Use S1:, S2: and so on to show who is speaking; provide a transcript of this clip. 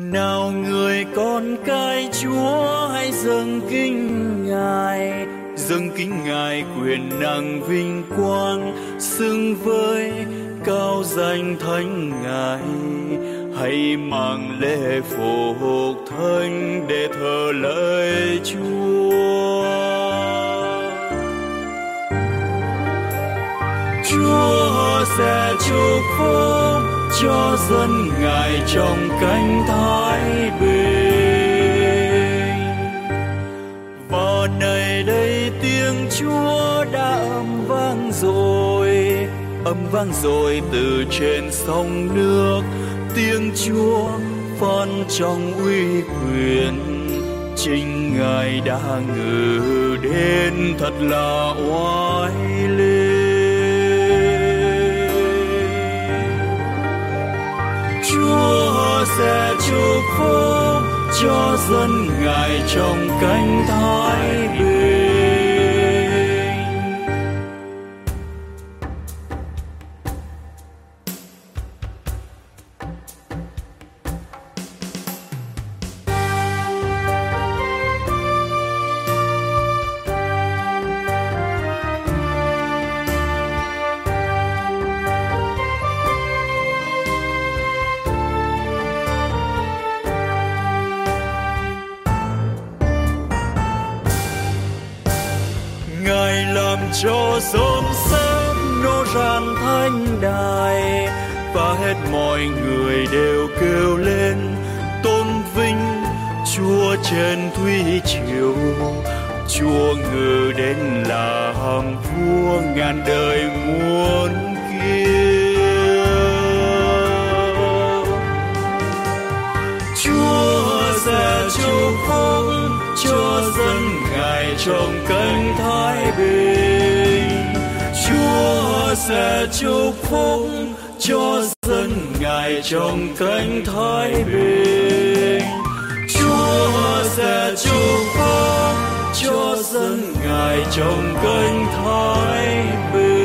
S1: Nào người con cái Chúa hãy dâng kính Ngài quyền năng vinh quang xứng với cao danh thánh Ngài. Hãy mang lễ phục thánh để thờ lạy Chúa. Chúa sẽ chúc phúc cho dân Ngài trong cánh thái bình. Và này đây tiếng Chúa đã âm vang rồi từ trên sông nước. Tiếng Chúa phán trong uy quyền, chính Ngài đã ngự đến thật là oai linh. Chúa sẽ chúc phúc cho dân Ngài trong cánh thái bình. Cho sớm sớm nô ràn thanh đài, và hết mọi người đều kêu lên tôn vinh Chúa trên thủy triều. Chúa ngự đến làm vua ngàn đời muôn kiêu. Chúa sẽ chúc phúc cho dân Ngài trong cánh thái bình. Chúa sẽ chúc phúc cho dân Ngài trong cánh thái bình. Chúa sẽ chúc phúc cho dân Ngài trong cánh thái bình.